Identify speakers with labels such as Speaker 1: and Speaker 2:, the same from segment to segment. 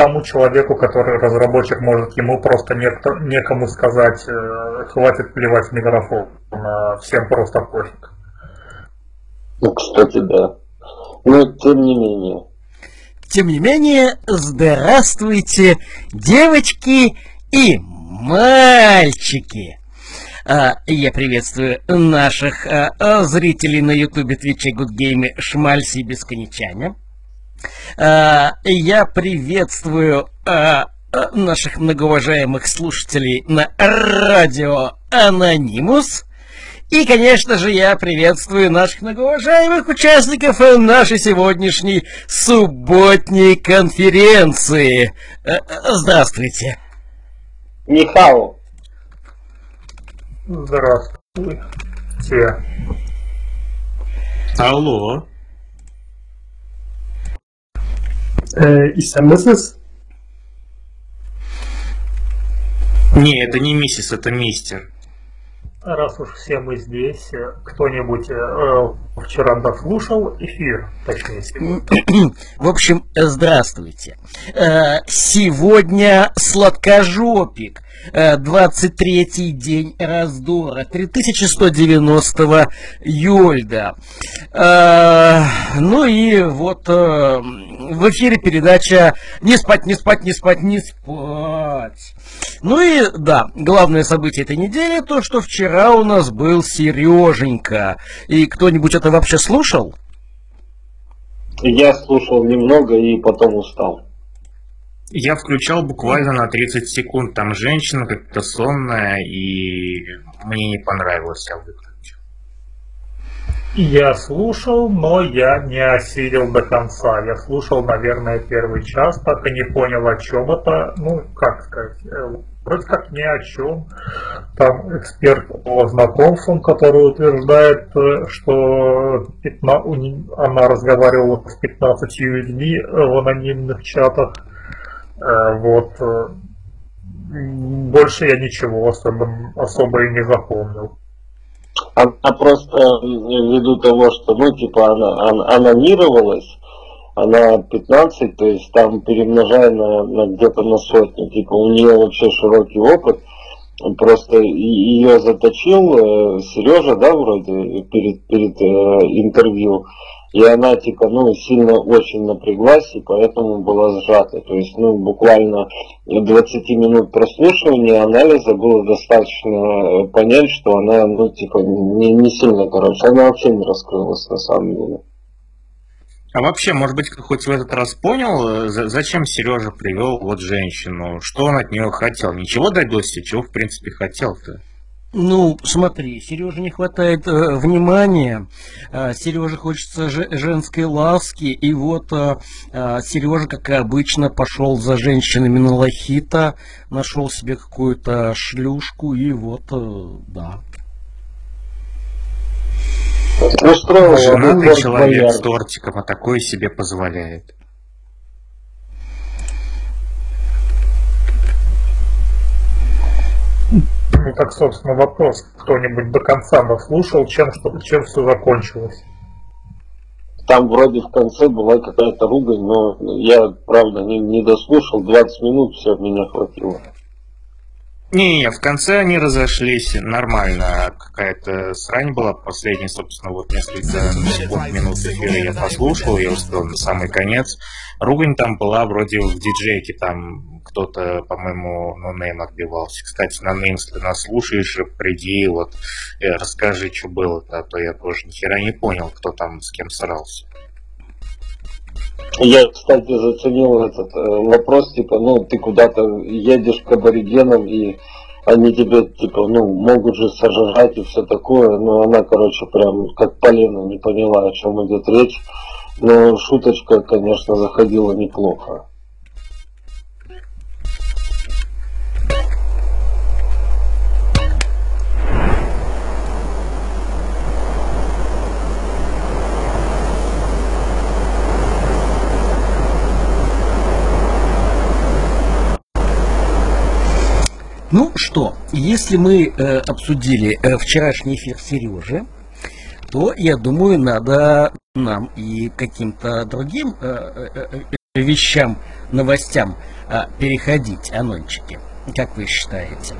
Speaker 1: тому человеку, который разработчик, может, ему просто некому сказать, хватит плевать в микрофон, всем просто пофиг.
Speaker 2: Ну, кстати, да. Но тем не менее.
Speaker 3: Тем не менее, здравствуйте, девочки и мальчики. Я приветствую наших зрителей на ютубе, твиче, гудгейме, шмальси и бесконечане. Я приветствую наших многоуважаемых слушателей на радио Анонимус. И, конечно же, я приветствую наших многоуважаемых участников нашей сегодняшней субботней конференции. Здравствуйте.
Speaker 2: Нихао.
Speaker 1: Здравствуйте.
Speaker 4: Алло.
Speaker 1: Issa миссис?
Speaker 4: Не, это не миссис, это мистер.
Speaker 1: Раз уж все мы здесь, кто-нибудь вчера дослушал эфир, точнее сегодня?
Speaker 3: В общем, здравствуйте. Сегодня сладкожопик, 23-й день раздора, 3190 Йольда. Ну и вот в эфире передача «Не спать, не спать, не спать, не спать». Ну и да, главное событие этой недели то, что вчера у нас был Сереженька. И кто-нибудь это вообще слушал?
Speaker 2: Я слушал немного и потом устал.
Speaker 4: Я включал буквально на 30 секунд. Там женщина как-то сонная, и мне не понравилось, я выключил.
Speaker 1: Я слушал, но я не осилил до конца. Я слушал, наверное, первый час, так и не понял, о чем это. Ну, как сказать, вроде как ни о чем. Там эксперт по знакомствам, который утверждает, что она разговаривала с 15 людьми в анонимных чатах. Вот. Больше я ничего особо и не запомнил.
Speaker 2: Она просто ввиду того, что, ну, типа, она анонировалась, она 15, то есть там перемножая на где-то на сотню, типа, у нее вообще широкий опыт, просто ее заточил Сережа, да, вроде, перед интервью, и она, типа, ну, сильно очень напряглась, и поэтому была сжата. То есть, ну, буквально 20 минут прослушивания, анализа было достаточно понять, что она, ну, типа, не сильно, короче, она вообще не раскрылась на самом деле.
Speaker 4: А вообще, может быть, хоть в этот раз понял, зачем Сережа привел вот женщину? Что он от нее хотел? Ничего добился, чего, в принципе, хотел-то?
Speaker 3: Ну, смотри, Сереже не хватает внимания, Сереже хочется женской ласки, и вот Сережа, как и обычно, пошел за женщинами на лохита, нашел себе какую-то шлюшку, и вот, да.
Speaker 4: Женатый человек с тортиком, а такое себе позволяет.
Speaker 1: Ну, так, собственно, вопрос. Кто-нибудь до конца дослушал, чем все закончилось?
Speaker 2: Там вроде в конце была какая-то ругань, но я, правда, не дослушал. 20 минут все, меня хватило.
Speaker 4: Не, в конце они разошлись нормально. Какая-то срань была последняя, собственно, вот несколько минут эфира я послушал, я успел на самый конец. Ругань там была вроде в диджейке, там кто-то, по-моему, ноунейм отбивался. Кстати, ноунейм, если ты нас слушаешь, приди, вот, расскажи, что было-то, а то я тоже ни хера не понял, кто там с кем срался.
Speaker 2: Я, кстати, заценил этот вопрос, типа, ну, ты куда-то едешь к аборигенам, и они тебе, типа, ну, могут же сожрать и все такое, но она, короче, прям как полено не поняла, о чем идет речь, но шуточка, конечно, заходила неплохо.
Speaker 3: Ну что, если мы обсудили вчерашний эфир Сережи, то, я думаю, надо нам и каким-то другим вещам новостям переходить, анончики? Как вы считаете?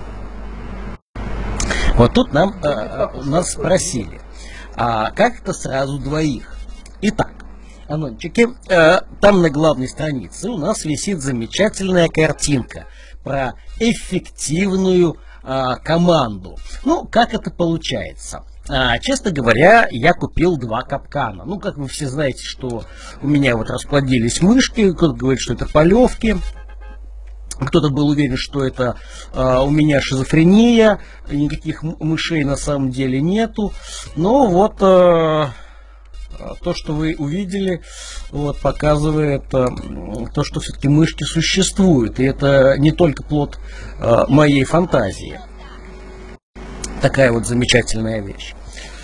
Speaker 3: Вот тут нас спросили, а как это сразу двоих? Итак, анончики, там на главной странице у нас висит замечательная картинка про эффективную команду. Ну, как это получается? Честно говоря, я купил 2 капкана. Ну, как вы все знаете, что у меня вот расплодились мышки, кто-то говорит, что это полевки. Кто-то был уверен, что это у меня шизофрения, никаких мышей на самом деле нету. Но вот то, что вы увидели, вот, показывает то, что все-таки мышки существуют. И это не только плод моей фантазии. Такая вот замечательная вещь.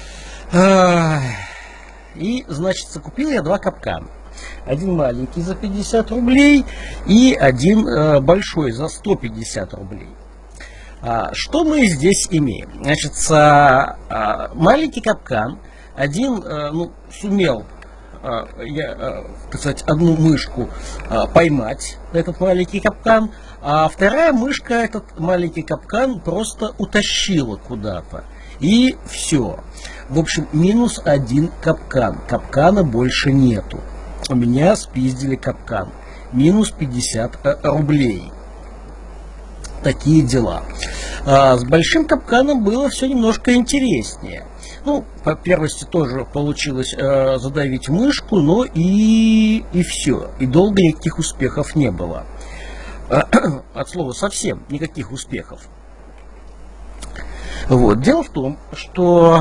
Speaker 3: И, значит, закупил я 2 капкана. Один маленький за 50 рублей и один большой за 150 рублей. Что мы здесь имеем? Значит, маленький капкан, один сумел, так сказать, одну мышку поймать, этот маленький капкан, а вторая мышка этот маленький капкан просто утащила куда-то. И все. В общем, минус 1 капкан. Капкана больше нету. У меня спиздили капкан. Минус 50 рублей. Такие дела. С большим капканом было все немножко интереснее. Ну, по первости тоже получилось задавить мышку, но и все. И долго никаких успехов не было. От слова совсем никаких успехов. Вот. Дело в том, что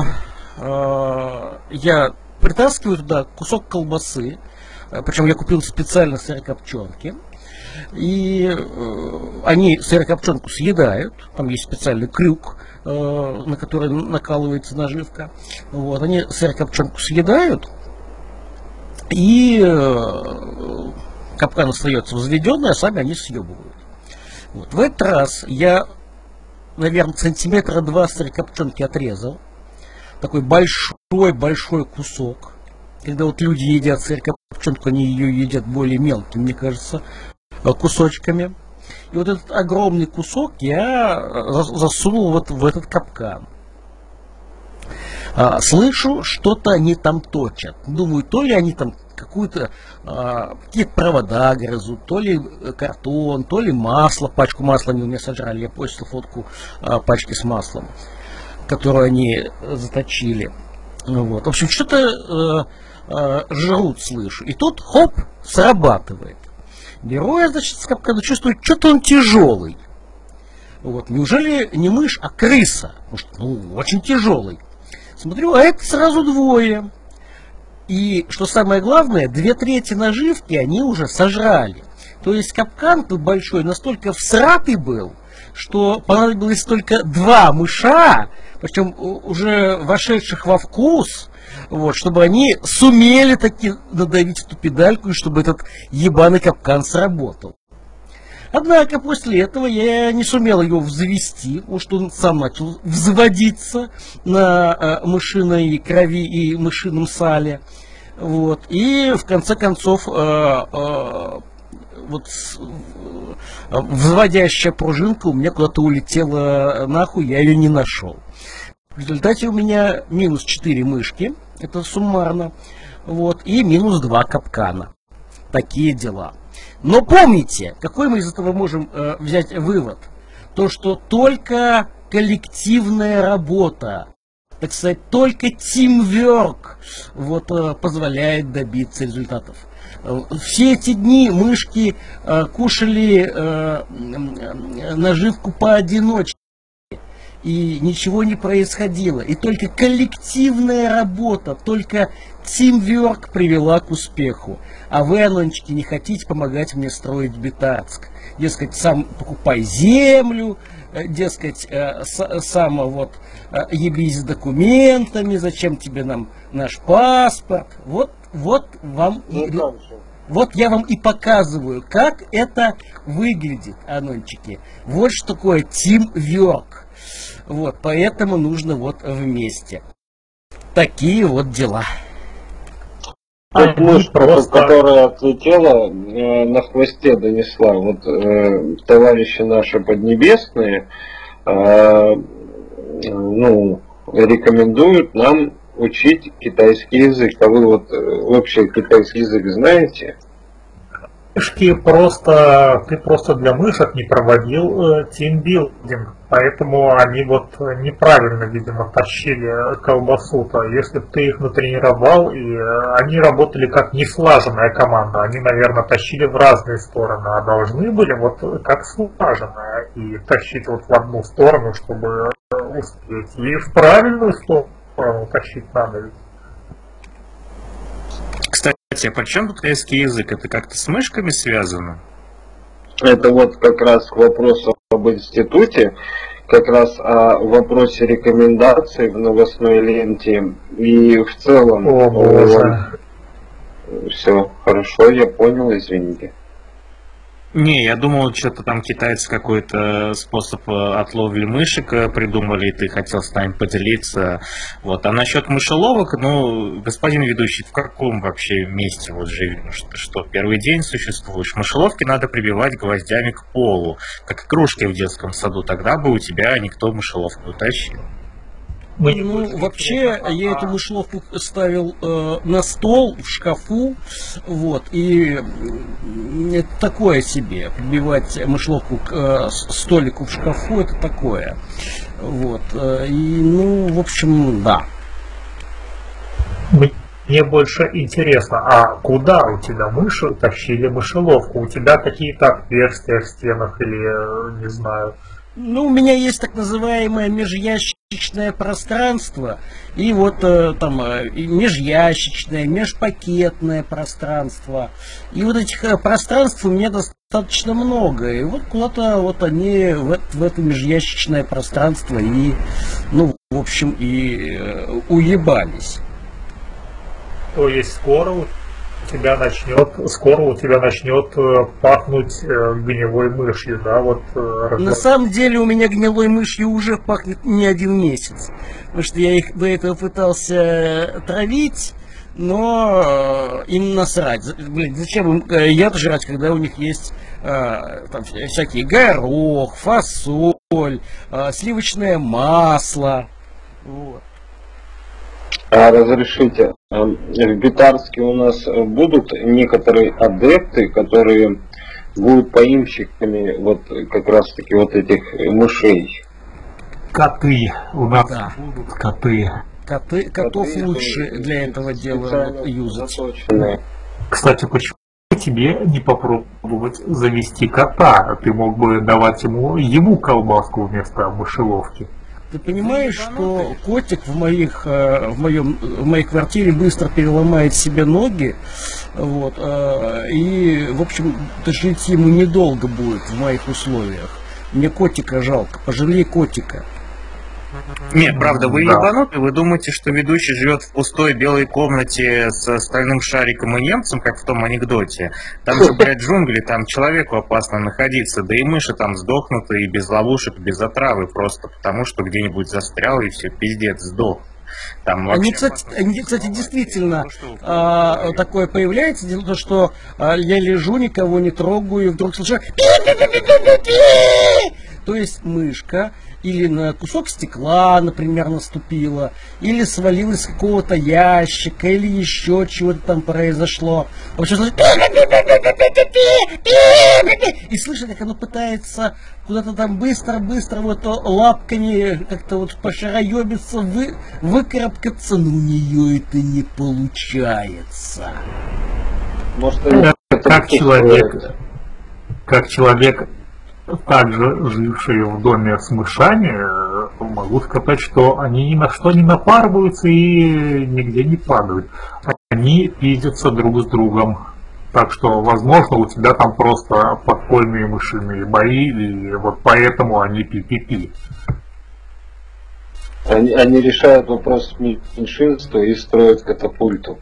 Speaker 3: я притаскиваю туда кусок колбасы, причем я купил специально сырокопченки, и они сырокопченку съедают, там есть специальный крюк, на который накалывается наживка, вот, они сырокопченку съедают, и капкан остается возведенный, а сами они съебывают. Вот. В этот раз я, наверное, сантиметра 2 сырокопченки отрезал, такой большой кусок. Когда вот люди едят сырокопченку, они ее едят более мелкими, мне кажется, кусочками. И вот этот огромный кусок я засунул вот в этот капкан. Слышу, что-то они там точат. Думаю, то ли они там какие-то провода грызут, то ли картон, то ли масло, пачку масла они у меня сожрали. Я постил фотку пачки с маслом, которую они заточили. Вот. В общем, что-то жрут, слышу. И тут, хоп, срабатывает. Беру я, значит, с капкана, чувствую, что-то он тяжелый. Вот. Неужели не мышь, а крыса? Может, очень тяжелый. Смотрю, а это сразу 2. И, что самое главное, 2/3 наживки они уже сожрали. То есть капкан тут большой настолько всратый был, что понадобилось только 2 мыша, причем уже вошедших во вкус, вот, чтобы они сумели таки надавить эту педальку, и чтобы этот ебаный капкан сработал. Однако после этого я не сумел его взвести, потому что он сам начал взводиться на мышиной крови и мышином сале. Вот. И в конце концов взводящая пружинка у меня куда-то улетела нахуй, я ее не нашел. В результате у меня минус 4 мышки, это суммарно, вот, и минус 2 капкана. Такие дела. Но помните, какой мы из этого можем взять вывод? То, что только коллективная работа, так сказать, только teamwork вот, позволяет добиться результатов. Все эти дни мышки кушали наживку поодиночке, и ничего не происходило. И только коллективная работа, только teamwork привела к успеху. А вы, анончики, не хотите помогать мне строить Битарск. Дескать, сам покупай землю, дескать, сам вот ебись с документами, зачем тебе нам наш паспорт. Вот вам... Вот я вам и показываю, как это выглядит, анончики. Вот что такое teamwork. Вот, поэтому нужно вот вместе. Такие вот дела.
Speaker 1: Они
Speaker 2: мышка,
Speaker 1: просто...
Speaker 2: которая отлетела, на хвосте донесла. Вот товарищи наши поднебесные, ну, рекомендуют нам учить китайский язык. А вы вот вообще китайский язык знаете?
Speaker 1: Мышки ты просто для мышек не проводил тимбилдинг, поэтому они вот неправильно, видимо, тащили колбасу-то. Если бы ты их натренировал, и они работали как неслаженная команда, они, наверное, тащили в разные стороны, а должны были вот как слаженная и тащить вот в одну сторону, чтобы успеть. И в правильную сторону тащить надо ведь.
Speaker 4: Кстати, а при чем тут китайский язык? Это как-то с мышками связано?
Speaker 2: Это вот как раз к вопросу об институте, как раз о вопросе рекомендаций в новостной ленте и в целом.
Speaker 1: О, боже.
Speaker 2: Все, хорошо, я понял, извините.
Speaker 4: Не, я думал, что-то там китайцы какой-то способ отловли мышек придумали, и ты хотел с нами поделиться. Вот. А насчет мышеловок, ну, господин ведущий, в каком вообще месте вот живем? Что, первый день существуешь? Мышеловки надо прибивать гвоздями к полу, как игрушки в детском саду, тогда бы у тебя никто мышеловку не утащил.
Speaker 3: Ну, вообще, я эту мышеловку ставил на стол, в шкафу, вот, и это такое себе, прибивать мышеловку к столику в шкафу, это такое, вот, и, ну, в общем, да.
Speaker 1: Мне больше интересно, а куда у тебя мыши тащили мышеловку? У тебя какие-то отверстия в стенах или, не знаю...
Speaker 3: Ну, у меня есть так называемое межящичное пространство, и вот там и межящичное, межпакетное пространство. И вот этих пространств у меня достаточно много. И вот куда-то вот они в это межящичное пространство и, ну, в общем, и уебались.
Speaker 1: То есть скоро у тебя начнет пахнуть гнилой мышью, да, вот.
Speaker 3: На самом деле у меня гнилой мышью уже пахнет не один месяц, потому что я их до этого пытался травить, но им насрать. Блин, зачем им яд жрать, когда у них есть там всякие горох, фасоль, сливочное масло, вот.
Speaker 2: А разрешите, в Битарске у нас будут некоторые адепты, которые будут поимщиками вот как раз таки вот этих мышей.
Speaker 1: Коты. У нас
Speaker 3: Да.
Speaker 1: будут коты.
Speaker 3: Котов лучше для этого дела юзать.
Speaker 2: Заточенные.
Speaker 1: Кстати, почему тебе не попробовать завести кота? Ты мог бы давать ему колбаску вместо мышеловки.
Speaker 3: Ты понимаешь, что котик в моей квартире быстро переломает себе ноги, вот, и, в общем, жить ему недолго будет в моих условиях. Мне котика жалко, пожалей котика.
Speaker 4: Нет, правда, вы
Speaker 1: Да.
Speaker 4: ебануты, вы думаете, что ведущий живет в пустой белой комнате с стальным шариком и немцем, как в том анекдоте? Там же, блядь, джунгли, там человеку опасно находиться, да и мыши там сдохнут и без ловушек, без отравы, просто потому что где-нибудь застрял и все, пиздец, сдох. Там
Speaker 3: Они,
Speaker 4: вообще
Speaker 3: кстати, действительно такое появляется. Дело в том, что я лежу, никого не трогаю, и вдруг слышу пи-пи-пи-пи-пи-пи. То есть мышка или на кусок стекла, например, наступила, или свалилась с какого-то ящика, или еще чего-то там произошло. В общем, слышит и слышит, как оно пытается куда-то там быстро-быстро вот лапками как-то вот пошароебиться, выкарабкаться, но у нее это не получается.
Speaker 2: Может,
Speaker 1: Как человек, также живший в доме с мышами, могу сказать, что они ни на что не напарываются и нигде не падают. Они пиздятся друг с другом. Так что, возможно, у тебя там просто подпольные мышиные бои, и вот поэтому они пи-пи-пи.
Speaker 2: Они решают вопрос меньшинства и строят катапульту.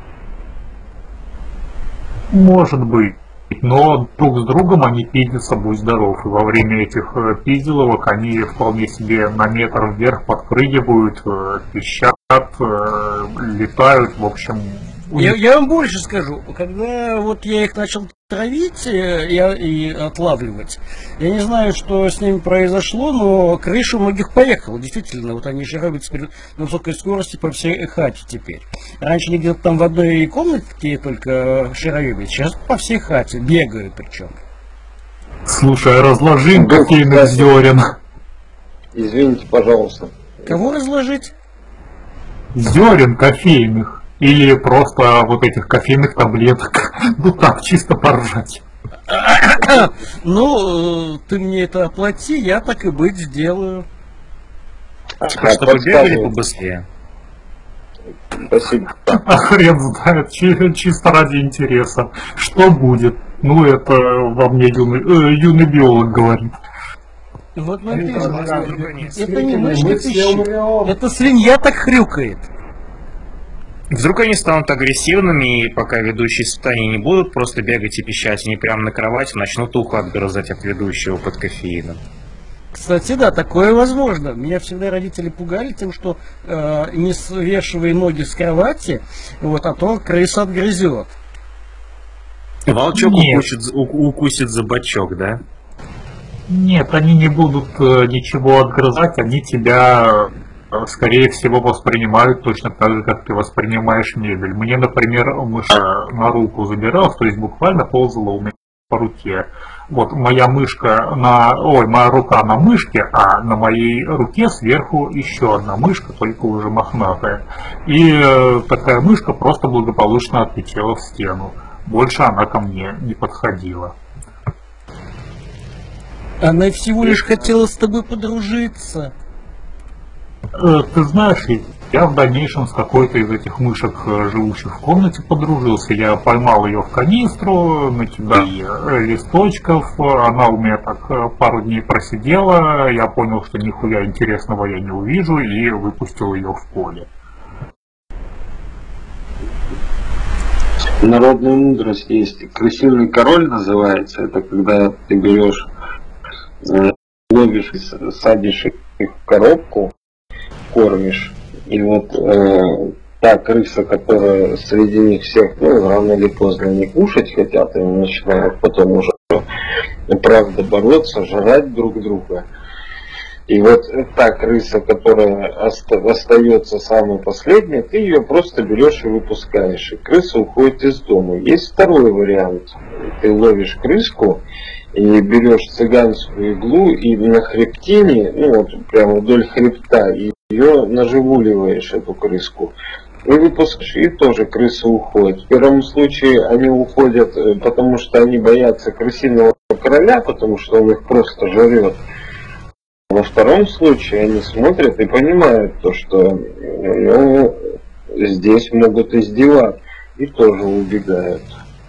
Speaker 1: Может быть. Но друг с другом они пиздятся, будь здоров. И во время этих пизделовок они вполне себе на метр вверх подпрыгивают, пищат, летают. В общем,
Speaker 3: Я вам больше скажу, когда вот я их начал травить и отлавливать, я не знаю, что с ними произошло, но крыша у многих поехала. Действительно, вот они шарабятся на высокой скорости по всей хате теперь. Раньше они где-то там в одной комнате только шаровили, сейчас по всей хате бегают причем.
Speaker 1: Слушай, разложи кофейных зерен.
Speaker 2: Извините, пожалуйста.
Speaker 3: Кого разложить?
Speaker 1: Зерен кофейных. Или просто вот этих кофейных таблеток. Ну так, чисто поржать.
Speaker 3: Ну, ты мне это оплати, я так и быть сделаю.
Speaker 4: Типа, чтобы бегали побыстрее.
Speaker 2: Спасибо.
Speaker 1: А хрен знает, чисто ради интереса. Что будет? Ну, это во мне юный биолог говорит.
Speaker 3: Вот написано. Это не мышка пищит. Это свинья так хрюкает.
Speaker 4: Вдруг они станут агрессивными, и пока ведущие испытания не будут просто бегать и пищать, они прямо на кровати начнут ухо отгрызать от ведущего под кофеином.
Speaker 3: Кстати, да, такое возможно. Меня всегда родители пугали тем, что не свешивай ноги с кровати, вот, а то крыса отгрызет.
Speaker 4: Волчок укусит за бочок, да?
Speaker 1: Нет, они не будут ничего отгрызать, они тебя, скорее всего, воспринимают точно так же, как ты воспринимаешь мебель. Мне, например, мышка на руку забиралась, то есть буквально ползала у меня по руке. Вот моя моя рука на мышке, а на моей руке сверху еще одна мышка, только уже мохнатая. И такая мышка просто благополучно отлетела в стену. Больше она ко мне не подходила.
Speaker 3: Она всего лишь хотела с тобой подружиться.
Speaker 1: Ты знаешь, я в дальнейшем с какой-то из этих мышек, живущих в комнате, подружился. Я поймал ее в канистру, накидал ей листочков, она у меня так пару дней просидела, я понял, что нихуя интересного я не увижу, и выпустил ее в поле.
Speaker 2: Народная мудрость есть. Крысиный король называется. Это когда ты берешь, ловишь, садишь их в коробку, кормишь. И вот та крыса, которая среди них всех, ну, рано или поздно не кушать хотят, и начинают потом уже, правда, бороться, жрать друг друга. И вот та крыса, которая остается самой последней, ты ее просто берешь и выпускаешь. И крыса уходит из дома. Есть второй вариант. Ты ловишь крыску и берешь цыганскую иглу и на хребтине, ну вот прямо вдоль хребта, и ее наживуливаешь, эту крыску. И выпускаешь, и тоже крыса уходит. В первом случае они уходят, потому что они боятся крысиного короля, потому что он их просто жрет. Во втором случае они смотрят и понимают то, что здесь могут издеваться, и тоже убегают.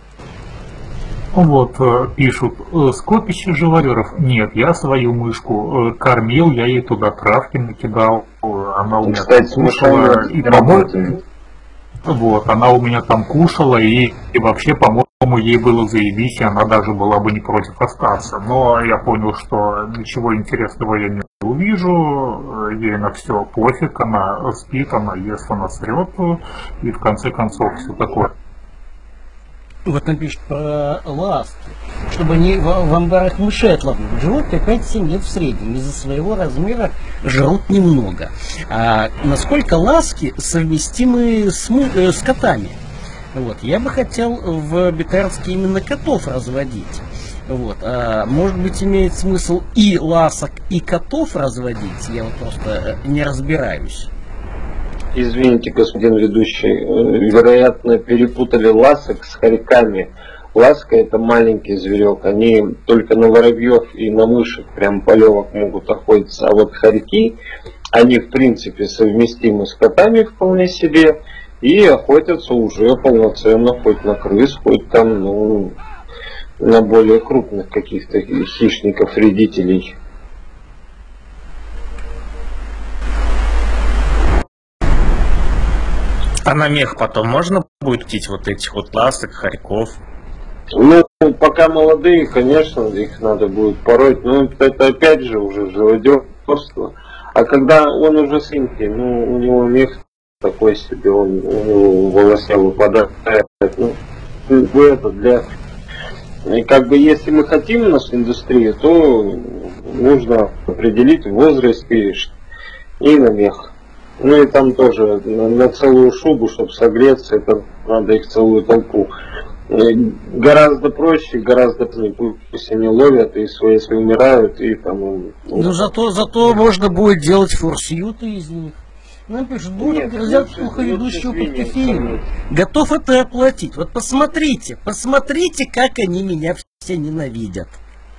Speaker 1: Вот, пишут, скопище живодеров. Нет, я свою мышку кормил, я ей туда травки накидал, она у меня
Speaker 2: кстати,
Speaker 1: там кушала, и, по-моему, вот, она у меня там кушала, и вообще, по-моему, ей было заебись, и она даже была бы не против остаться. Но я понял, что ничего интересного я не увижу, ей на все пофиг, она спит, она ест, она срет, и в конце концов все такое.
Speaker 3: Вот напишет про ласки, чтобы они в амбарах мышей отлавливают. Живут 5-7 лет в среднем, из-за своего размера жрут немного. А насколько ласки совместимы с котами? Вот. Я бы хотел в Бетарске именно котов разводить. Вот. А может быть, имеет смысл и ласок, и котов разводить? Я вот просто не разбираюсь.
Speaker 2: Извините, господин ведущий, вероятно, перепутали ласок с хорьками. Ласка — это маленький зверек, они только на воробьев и на мышек, прям полевок могут охотиться. А вот хорьки, они в принципе совместимы с котами вполне себе и охотятся уже полноценно, хоть на крыс, хоть там, ну, на более крупных каких-то хищников, вредителей.
Speaker 4: А на мех потом можно будет птить вот этих вот ласок, хорьков?
Speaker 2: Ну, пока молодые, конечно, их надо будет пороть, но это опять же уже живодерство. А когда он уже сынкий, ну, у него мех такой себе, он в волосе выпадает. Ну, это для... И как бы если мы хотим нашу индустрию, то нужно определить возраст и на мех. Ну и там тоже на целую шубу, чтобы согреться, это надо их целую толпу. И гораздо проще, гораздо пусть они ловят и свои умирают и там.
Speaker 3: Ну зато можно будет делать форсьюты из них. Нам пишут, будет взять суховедущего под кофеин. Готов это оплатить. Вот посмотрите, как они меня все ненавидят.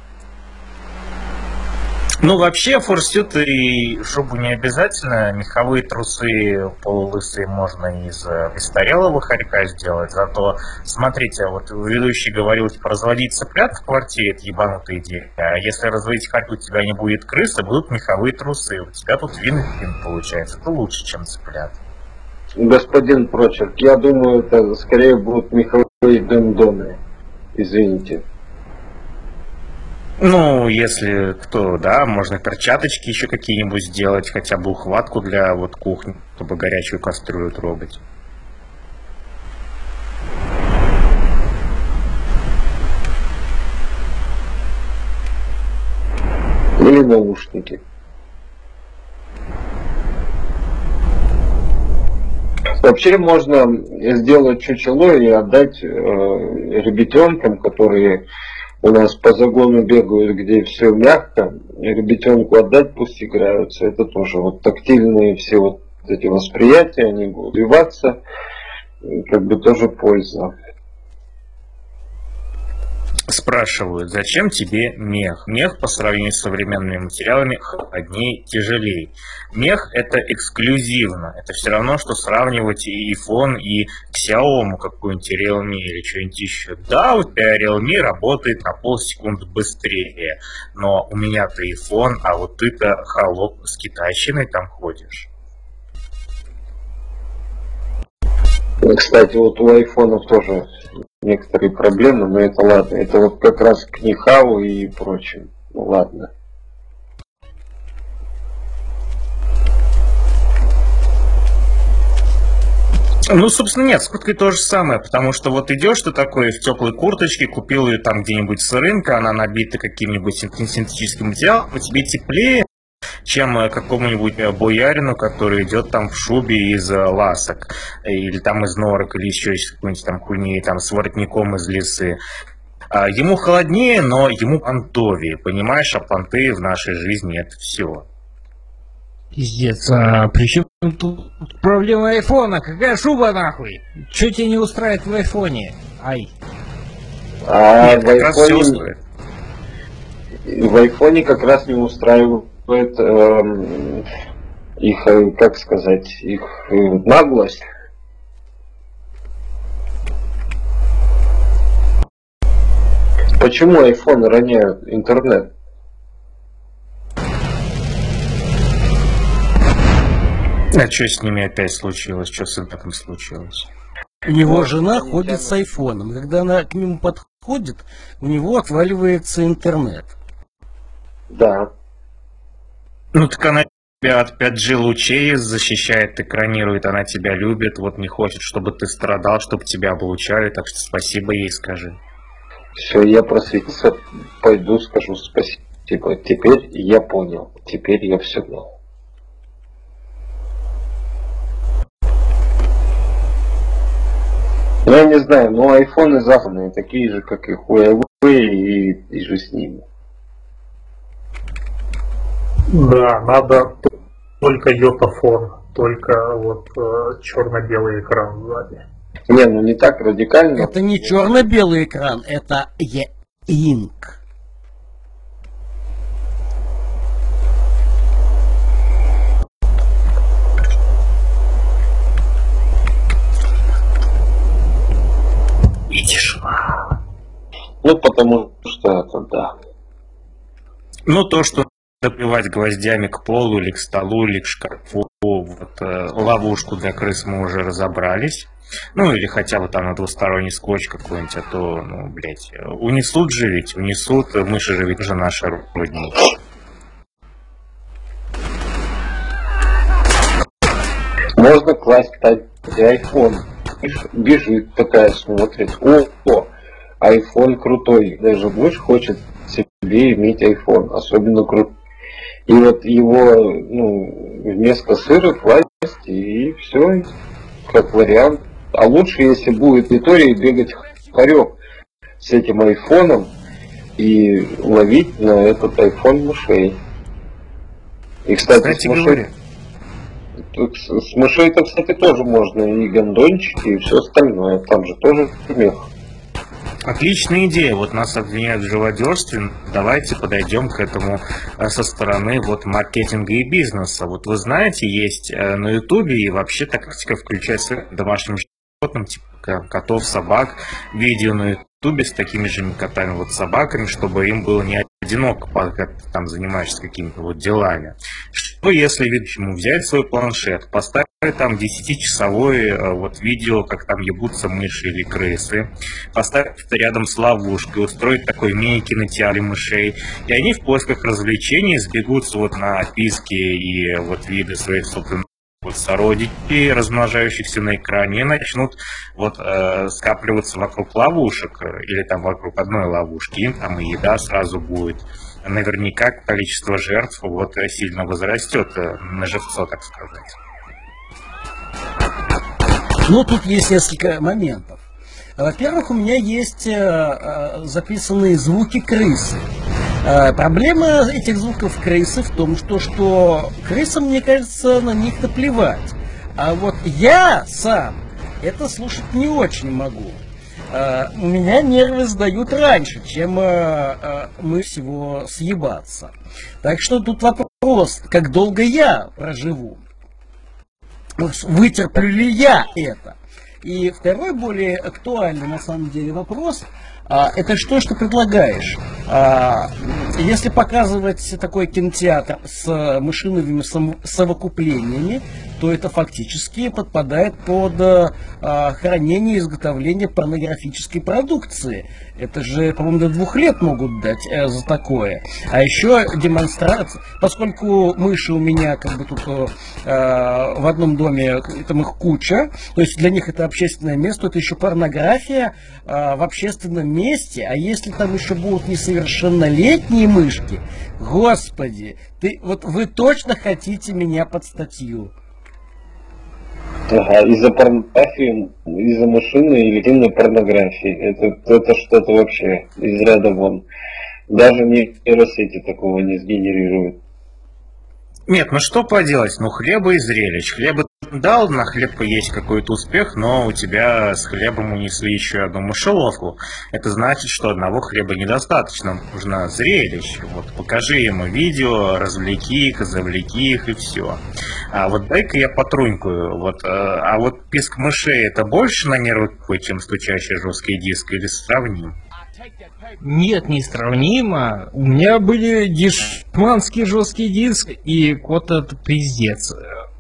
Speaker 4: Ну, вообще, форсют и шубу не обязательно. Меховые трусы полулысые можно из престарелого хорька сделать. Зато, смотрите, вот ведущий говорил, типа, разводить цыплят в квартире, это ебанутая идея. А если разводить хорьку, у тебя не будет крысы, будут меховые трусы. У тебя тут вин получается. Это лучше, чем цыплят.
Speaker 2: Господин Прочерк, я думаю, это скорее будут меховые дендоны. Извините.
Speaker 4: Ну, если кто, да, можно перчаточки еще какие-нибудь сделать, хотя бы ухватку для вот кухни, чтобы горячую кастрюлю трогать.
Speaker 2: Или наушники. Вообще можно сделать чучело и отдать ребятенкам, которые у нас по загону бегают, где все мягко, и ребятенку отдать, пусть играются. Это тоже вот тактильные все вот эти восприятия, они будут развиваться, как бы тоже польза.
Speaker 4: Спрашивают, зачем тебе мех? Мех по сравнению с современными материалами холоднее, тяжелее. Мех это эксклюзивно. Это все равно, что сравнивать и iPhone, и Xiaomi какую-нибудь Realme или что-нибудь еще. Да, у тебя Realme работает на полсекунды быстрее, но у меня-то iPhone, а вот ты-то холоп с китайщиной там ходишь.
Speaker 2: Кстати, вот у айфонов тоже некоторые проблемы, но это ладно. Это вот как раз к нихау и прочим. Ну ладно.
Speaker 4: Ну, собственно, нет, с курткой то же самое, потому что вот идешь ты такой в теплой курточке, купил ее там где-нибудь с рынка, она набита каким-нибудь синтетическим материалом, тебе теплее, чем какому-нибудь боярину, который идет там в шубе из ласок, или там из норок, или еще из какой-нибудь там хуйни, там с воротником из лисы. Ему холоднее, но ему понтовее, понимаешь, а понты в нашей жизни это все.
Speaker 3: Пиздец, причем тут проблема айфона? Какая шуба нахуй? Че тебя не устраивает в айфоне? Ай.
Speaker 4: Нет, как раз все устраивает.
Speaker 2: В айфоне как раз не устраивает их, как сказать, их наглость. Почему айфоны роняют интернет?
Speaker 4: А что с ними опять случилось? Что с интернетом случилось?
Speaker 3: У него жена ходит с айфоном. Когда она к нему подходит, у него отваливается интернет.
Speaker 2: Да.
Speaker 4: Ну так она тебя от 5G лучей защищает, экранирует, она тебя любит, вот не хочет, чтобы ты страдал, чтобы тебя облучали, так что спасибо ей скажи.
Speaker 2: Все, я просветился, пойду скажу спасибо. Теперь я понял, теперь я все знал. Ну, я не знаю, но айфоны западные, такие же, как и Huawei, и же с ними.
Speaker 1: Да, надо только йотафон, только вот черно-белый экран сзади.
Speaker 2: Не, ну не так радикально.
Speaker 3: Это не черно-белый экран, это e-ink.
Speaker 4: Видишь?
Speaker 2: Ну, потому что это да.
Speaker 4: Ну, то, что добивать гвоздями к полу, или к столу, или к шкафу, вот, ловушку для крыс мы уже разобрались. Ну, или хотя бы там на двусторонний скотч какой-нибудь, а то, ну, блядь, унесут же ведь, унесут, мыши же ведь уже наши родники.
Speaker 2: можно класть, кстати, iPhone. Бежит такая, смотрит. О, iPhone крутой. Даже мышь хочет себе иметь iPhone, особенно крутой. И вот его, вместо сыра класть, и все, как вариант. А лучше, если будет в Витории бегать хорек с этим айфоном и ловить на этот айфон мышей. И, кстати, с мышей-то, кстати, тоже можно и гондончики, и все остальное. Там же тоже смех.
Speaker 4: Отличная идея. Вот нас обвиняют в живодерстве. Давайте подойдем к этому со стороны вот маркетинга и бизнеса. Вот вы знаете, есть на Ютубе и вообще тактика включать домашним животным, типа котов, собак, видео на Ютубе с такими же котами, вот собаками, чтобы им было не одиноко, пока ты там занимаешься какими-то вот делами. Что если ведущему взять свой планшет, поставить там 10-часовое вот видео, как там ебутся мыши или крысы, поставить это рядом с ловушкой, устроить такой мини-кинотеатр мышей, и они в поисках развлечений сбегутся вот на описки и вот виды своих собственных вот сородичей, размножающихся на экране, и начнут вот скапливаться вокруг ловушек или там вокруг одной ловушки, им там и еда сразу будет. Наверняка количество жертв вот сильно возрастет на живцо, так сказать.
Speaker 3: Ну, тут есть несколько моментов. Во-первых, у меня есть записанные звуки крысы. Проблема этих звуков крысы в том, что крысам, мне кажется, на них наплевать. А вот я сам это слушать не очень могу. У меня нервы сдают раньше, чем мы всего съебаться. Так что тут вопрос, как долго я проживу. Вытерплю ли я это? И второй, более актуальный на самом деле вопрос, это что ты предлагаешь? Если показывать такой кинотеатр с мышиными совокуплениями, то это фактически подпадает под хранение и изготовление порнографической продукции. Это же, по-моему, до 2 лет могут дать за такое. А еще демонстрация, поскольку мыши у меня как бы тут в одном доме, там их куча, то есть для них это общественное место, это еще порнография в общественном месте, а если там еще будут несовершеннолетние мышки, господи, вы точно хотите меня под статью?
Speaker 2: Ага, из-за порнографии, из-за машины или интимной порнографии. Это что-то вообще из ряда вон. Даже нейросети такого не сгенерируют.
Speaker 4: Нет, ну что поделать, хлеба и зрелищ. Хлеба дал, на хлеб есть какой-то успех, но у тебя с хлебом унесли еще одну мышеловку. Это значит, что одного хлеба недостаточно, нужно зрелищ. Вот покажи ему видео, развлеки их, завлеки их и все. А вот дай-ка я потрунькаю. А вот писк мышей это больше на нервы какой, чем стучащий жесткий диск, или сравним?
Speaker 5: Нет, не сравнимо. У меня были дешманский жесткий диск, и кот это пиздец.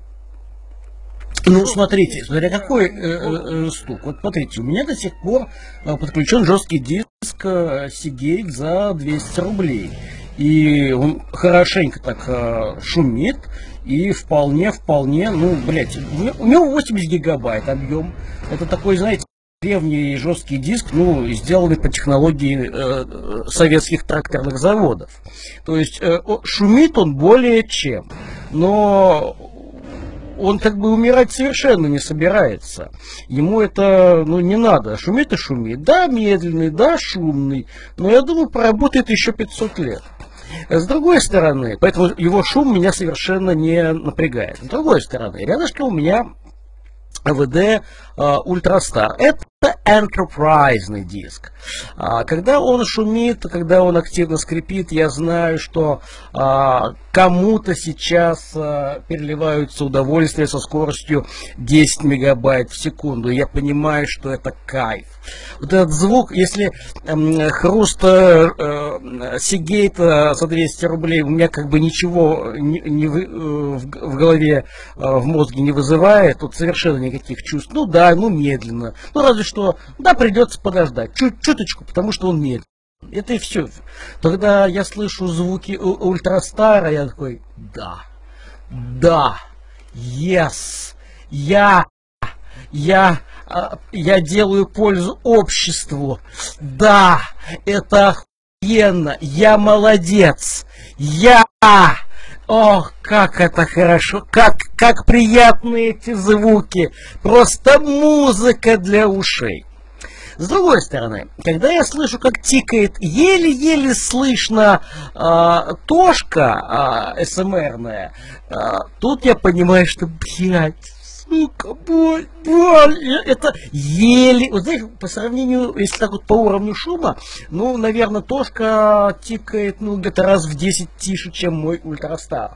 Speaker 3: Ну, смотрите, смотря какой стук. Вот смотрите, у меня до сих пор подключен жесткий диск Seagate за 200 рублей. И он хорошенько так шумит, и вполне, у него 80 гигабайт объем. Это такой, знаете, древний жесткий диск, сделанный по технологии советских тракторных заводов. То есть шумит он более чем, но он как бы умирать совершенно не собирается. Ему это, не надо. Шумит и шумит. Да, медленный, да, шумный, но я думаю, проработает еще 500 лет. С другой стороны, поэтому его шум меня совершенно не напрягает. С другой стороны, рядышком у меня AVD Ultrastar. Это энтерпрайзный диск. Когда он шумит, когда он активно скрипит, я знаю, что кому-то сейчас переливаются удовольствия со скоростью 10 мегабайт в секунду. Я понимаю, что это кайф. Вот этот звук, если хруст Seagate за 200 рублей у меня как бы ничего в голове, в мозге не вызывает, тут совершенно никаких чувств. Медленно. Разве что, придется подождать чуточку, потому что он медленный. Это и все. Когда я слышу звуки Ультрастара, я такой, да, yes. Я делаю пользу обществу. Да, это охуенно. Я молодец. Ох, как это хорошо. Как приятны эти звуки. Просто музыка для ушей. С другой стороны, когда я слышу, как тикает еле-еле слышно Тошка СМРная, тут я понимаю, что, блядь, сука, боль, это еле, вот знаешь, по сравнению, если так вот по уровню шума, ну, наверное, Тошка тикает, ну, где-то раз в 10 тише, чем мой Ультрастар.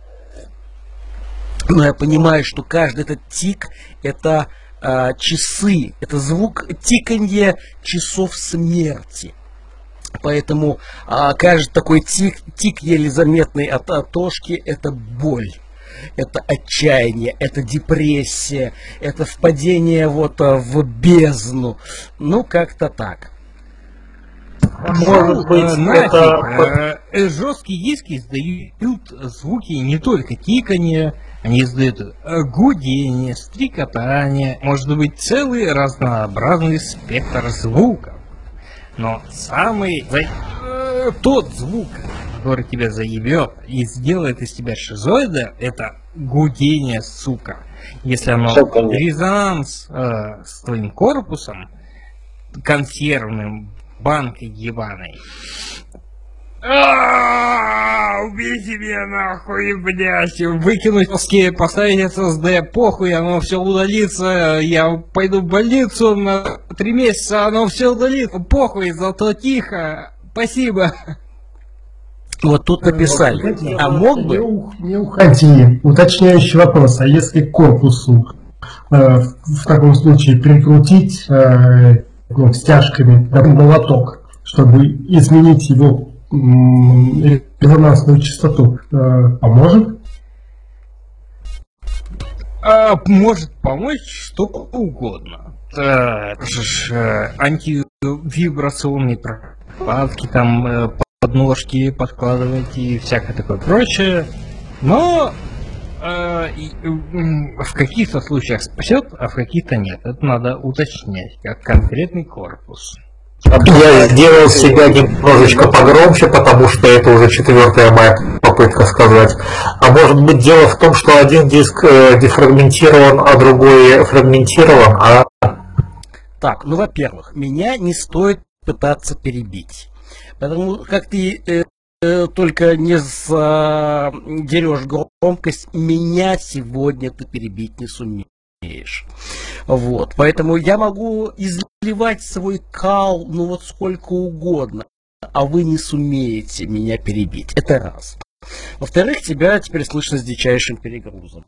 Speaker 3: Но я понимаю, что каждый этот тик, это часы, это звук тиканья часов смерти. Поэтому каждый такой тик еле заметный от Тошки, это боль. Это отчаяние, это депрессия, это впадение вот в бездну. Ну, как-то так.
Speaker 1: Может быть, это...
Speaker 5: Жесткие диски издают звуки не только тикания, они издают гудение, стрекотание, может быть целый разнообразный спектр звуков. Но самый тот звук, который тебя заебет и сделает из тебя шизоида, это гудение, сука. Если оно в резонанс с твоим корпусом, консервным, банкой ебаной. Убейте меня нахуй, блядь, выкинуть мозги, поставить SSD, похуй, оно все удалится, я пойду в больницу на 3 месяца, оно все удалится, похуй, зато тихо, спасибо.
Speaker 3: Вот тут написали, а мог бы...
Speaker 6: Не уходи, уточняющий вопрос, а если к корпусу в таком случае прикрутить стяжками молоток, чтобы изменить его резонансную частоту, поможет?
Speaker 5: Может помочь что угодно. Это же антивибрационные прокладки, там подножки подкладывать и всякое такое прочее. Но в каких-то случаях спасет, а в каких-то нет. Это надо уточнять, как конкретный корпус.
Speaker 1: Я сделал себя немножечко погромче, потому что это уже 4-я моя попытка сказать. А может быть дело в том, что один диск дефрагментирован, а другой фрагментирован,
Speaker 3: Так, ну, во-первых, меня не стоит пытаться перебить. Потому как ты только не дерешь громкость, меня сегодня ты перебить не сумеешь. Вот, поэтому я могу изливать свой кал, ну вот сколько угодно, а вы не сумеете меня перебить. Это раз. Во-вторых, тебя теперь слышно с дичайшим перегрузом.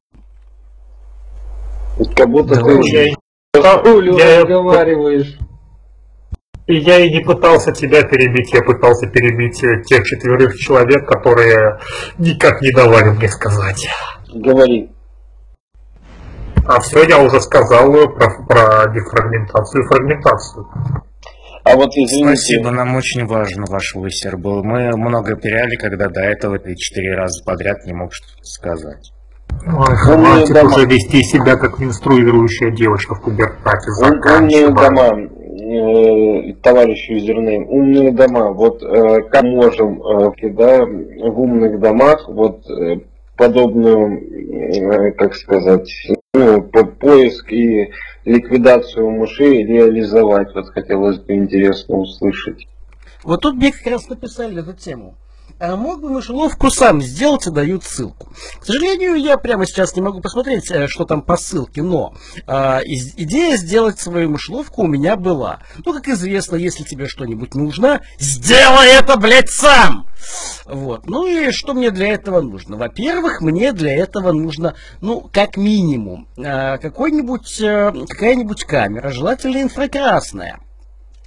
Speaker 2: Как будто ты разговариваешь.
Speaker 1: Я и не пытался тебя перебить, я пытался перебить тех 4 человек, которые никак не давали мне сказать.
Speaker 2: Говори.
Speaker 1: А все я уже сказал про дефрагментацию и фрагментацию.
Speaker 2: А вот извините.
Speaker 4: Спасибо, нам очень важен ваш высер был. Мы много теряли, когда до этого ты 4 раза подряд не мог что-то сказать.
Speaker 1: Ой, хватит уже вести себя как менструирующая девочка в пубертате.
Speaker 2: Умные дома, товарищ юзернейм, умные дома. Вот как можем в умных домах вот подобную, как сказать, поиск и ликвидацию мышей реализовать. Вот хотелось бы интересно услышать.
Speaker 3: Вот тут мне как раз написали эту тему. А мог бы мышеловку сам сделать и дают ссылку. К сожалению, я прямо сейчас не могу посмотреть, что там по ссылке, но идея сделать свою мышеловку у меня была. Ну, как известно, если тебе что-нибудь нужно, сделай это, блядь, сам! Вот. Ну и что мне для этого нужно? Во-первых, мне для этого нужно, ну, как минимум, какая-нибудь камера, желательно инфракрасная.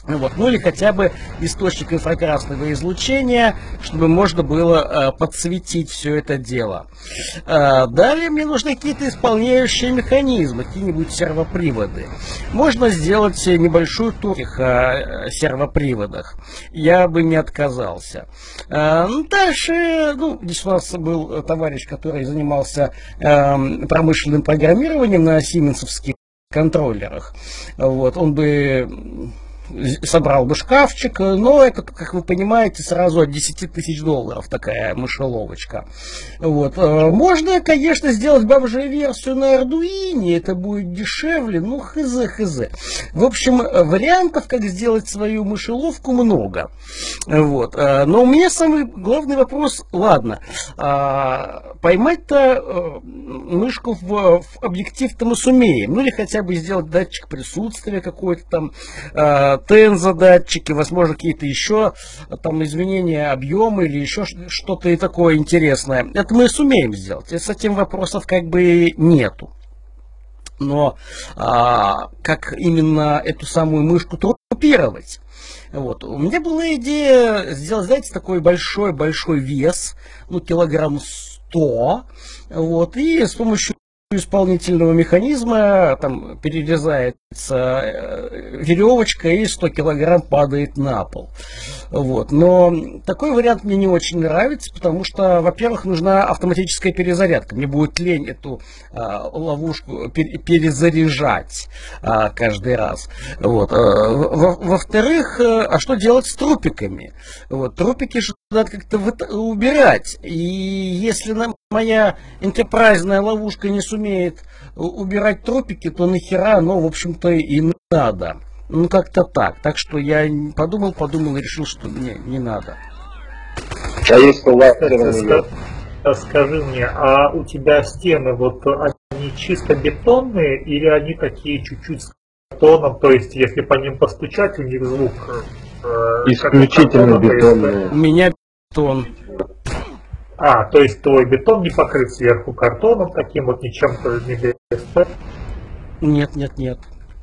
Speaker 3: Вот. Ну или хотя бы источник инфракрасного излучения, чтобы можно было подсветить все это дело. Далее мне нужны какие-то исполняющие механизмы, какие-нибудь сервоприводы. Можно сделать небольшую тур о сервоприводах. Я бы не отказался. Дальше, здесь у нас был товарищ, который занимался промышленным программированием на сименсовских контроллерах. Вот. Он бы собрал бы шкафчик, но это, как вы понимаете, сразу от 10 тысяч долларов такая мышеловочка. Вот. Можно, конечно, сделать бомжей-версию на Arduino, это будет дешевле, хз. В общем, вариантов, как сделать свою мышеловку, много. Вот. Но у меня самый главный вопрос, ладно, поймать-то мышку в объектив-то мы сумеем, или хотя бы сделать датчик присутствия какой-то там, тензодатчики, возможно, какие-то еще там изменения объема или еще что-то и такое интересное. Это мы сумеем сделать. И с этим вопросов как бы нету. Но как именно эту самую мышку трупировать? Вот. У меня была идея сделать, знаете, такой большой вес, килограмм 100, вот, и с помощью исполнительного механизма там перерезается веревочка и 100 килограмм падает на пол. Вот. Но такой вариант мне не очень нравится, потому что, во-первых, нужна автоматическая перезарядка. Мне будет лень эту ловушку перезаряжать каждый раз. Вот. Во-вторых, а что делать с трупиками? Вот. Трупики же надо как-то убирать. И если моя энтерпрайзная ловушка не сумеет убирать трупики, то нахера оно, в общем-то, и надо. Как-то так. Так что я подумал и решил, что не надо.
Speaker 2: А если лазером
Speaker 1: скажи мне, а у тебя стены, вот они чисто бетонные или они такие чуть-чуть с картоном, то есть если по ним постучать, у них звук
Speaker 2: исключительно бетонные?
Speaker 3: У меня бетон.
Speaker 1: То есть твой бетон не покрыт сверху картоном таким вот ничем-то не ДСП?
Speaker 3: Нет.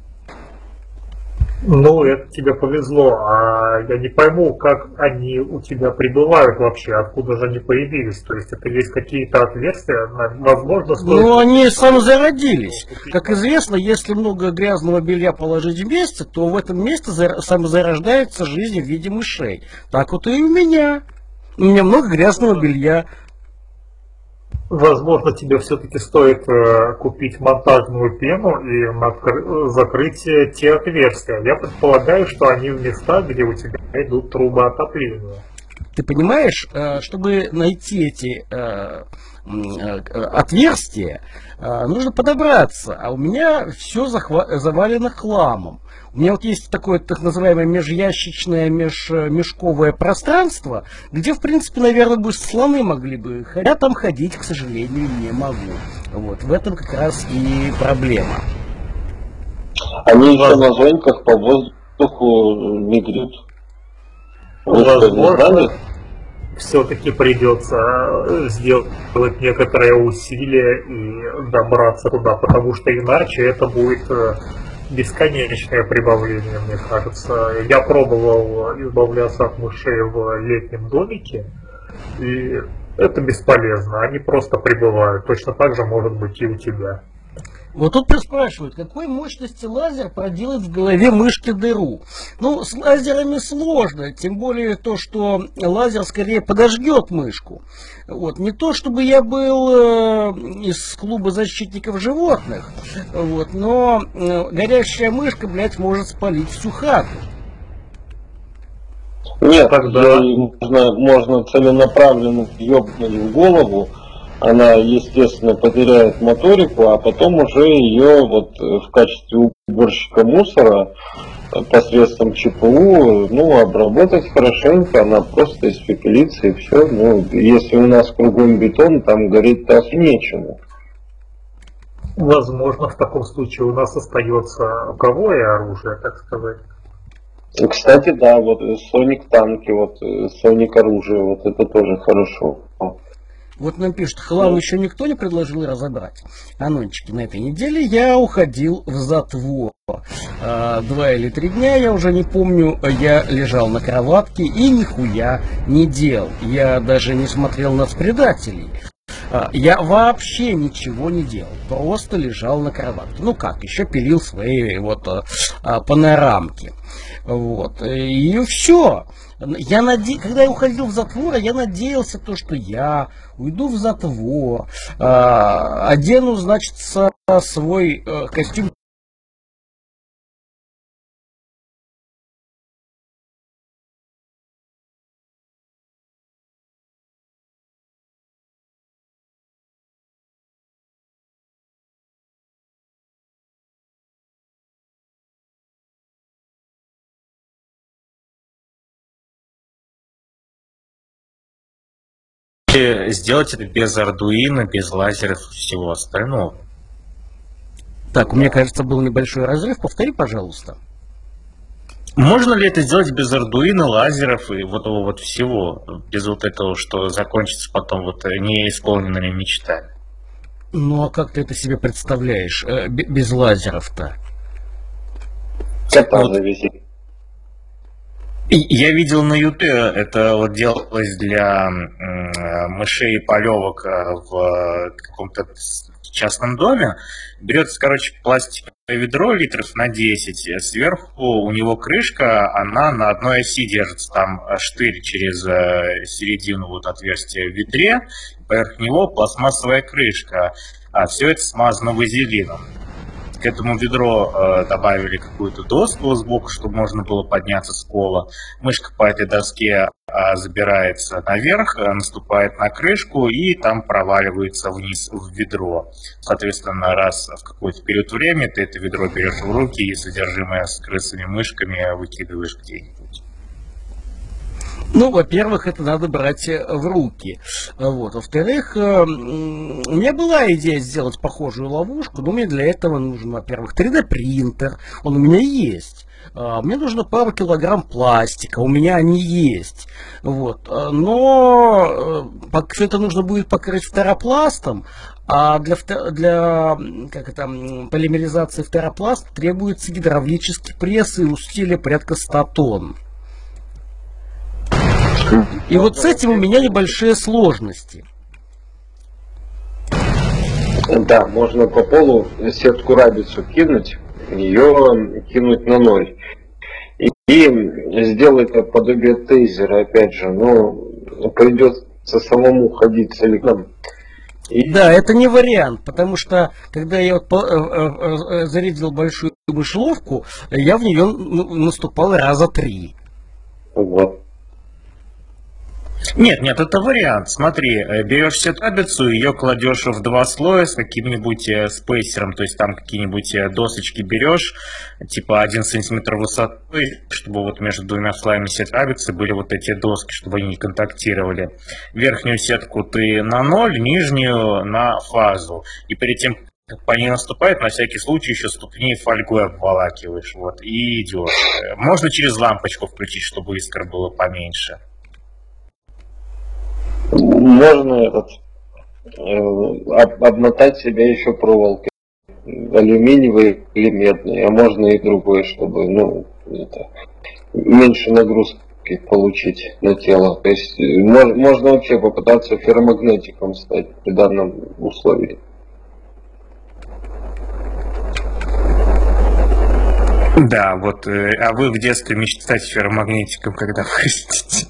Speaker 1: Это тебе повезло, а я не пойму, как они у тебя прибывают вообще, откуда же они появились, то есть это есть какие-то отверстия, возможно, что...
Speaker 3: они самозародились. Как известно, если много грязного белья положить вместе, то в этом месте самозарождается жизнь в виде мышей. Так вот и у меня. У меня много грязного белья.
Speaker 1: Возможно, тебе все-таки стоит купить монтажную пену и закрыть те отверстия. Я предполагаю, что они в местах, где у тебя идут трубы отопления.
Speaker 3: Ты понимаешь, чтобы найти эти отверстия, нужно подобраться. А у меня все завалено хламом. У меня вот есть такое так называемое межящичное, межмешковое пространство, где, в принципе, наверное, бы слоны могли бы ходить. Я там ходить, к сожалению, не могу. Вот, в этом как раз и проблема.
Speaker 2: Они еще на зоньках по воздуху мигрируют.
Speaker 1: Возможно, все-таки придется сделать некоторые усилия и добраться туда, потому что иначе это будет бесконечное прибавление, мне кажется. Я пробовал избавляться от мышей в летнем домике, и это бесполезно, они просто прибывают. Точно так же может быть и у тебя.
Speaker 3: Вот тут спрашивают, какой мощности лазер проделает в голове мышки дыру? С лазерами сложно, тем более то, что лазер скорее подожгет мышку. Вот. Не то, чтобы я был из клуба защитников животных, но горящая мышка, может спалить всю хату.
Speaker 2: Нет, тогда можно целенаправленно ёбнуть в голову. Она, естественно, потеряет моторику, а потом уже ее в качестве уборщика мусора посредством ЧПУ, обработать хорошенько, она просто испепелится и все. Если у нас кругом бетон, там гореть-то нечему.
Speaker 1: Возможно, в таком случае у нас остается рукавое оружие, так сказать.
Speaker 2: Кстати, да, Соник танки, Соник оружие, это тоже хорошо.
Speaker 3: Вот нам пишут, хлам еще никто не предложил разобрать. Анончики, на этой неделе я уходил в затвор. 2 или 3 дня, я уже не помню, я лежал на кроватке и нихуя не делал. Я даже не смотрел на предателей. Я вообще ничего не делал, просто лежал на кроватке. Ну как, еще пилил свои вот панорамки. Вот, и все. Когда я уходил в затвор, я надеялся, что я уйду в затвор, одену, значит, свой костюм.
Speaker 4: Сделать это без Ардуино, без лазеров и всего остального.
Speaker 3: Так, у меня, кажется, был небольшой разрыв. Повтори, пожалуйста.
Speaker 4: Можно ли это сделать без Ардуино, лазеров и вот этого вот всего? Без вот этого, что закончится потом вот неисполненными мечтами?
Speaker 3: Ну, а как ты это себе представляешь, без лазеров-то?
Speaker 2: Это зависит.
Speaker 4: Я видел на YouTube, это вот делалось для мышей и полевок в каком-то частном доме. Берется, короче, пластиковое ведро литров на 10, сверху у него крышка, она на одной оси держится, там штырь через середину вот отверстия в ведре, поверх него пластмассовая крышка, а все это смазано вазелином. К этому ведро добавили какую-то доску сбоку, чтобы можно было подняться с пола. Мышка по этой доске забирается наверх, наступает на крышку и там проваливается вниз в ведро. Соответственно, раз в какой-то период времени ты это ведро берешь в руки и содержимое с крысами-мышками выкидываешь где-нибудь.
Speaker 3: Ну, во-первых, это надо брать в руки. Вот. Во-вторых, у меня была идея сделать похожую ловушку, но мне для этого нужен, во-первых, 3D-принтер, он у меня есть. Мне нужно пару килограмм пластика, у меня они есть. Вот. Но все это нужно будет покрыть фторопластом, а для полимеризации фторопласта требуется гидравлический пресс и усилие порядка 100 тонн. И вот с этим у меня небольшие сложности.
Speaker 2: Да, можно по полу сетку рабицу кинуть, ее кинуть на 0. И сделать подобие тейзера, опять же, но придется самому ходить целиком.
Speaker 3: Да, это не вариант, потому что когда я зарядил большую мышеловку, я в нее наступал раза 3.
Speaker 2: Вот.
Speaker 4: Нет, это вариант. Смотри, берешь сетабицу, ее кладешь в 2 слоя с каким-нибудь спейсером, то есть там какие-нибудь досочки берешь, типа 1 сантиметр высотой, чтобы вот между 2 слоями сетабицы были вот эти доски, чтобы они не контактировали. Верхнюю сетку ты на 0, нижнюю на фазу. И перед тем, как по ней наступает, на всякий случай еще ступни фольгой обволакиваешь, вот, и идешь. Можно через лампочку включить, чтобы искр было поменьше.
Speaker 2: Можно обмотать себя еще проволокой, алюминиевой или медной, а можно и другой, чтобы меньше нагрузки получить на тело. То есть можно вообще попытаться ферромагнетиком стать при данном условии.
Speaker 4: Да, вот, а вы в детстве мечтаете ферромагнетиком, когда вырастете?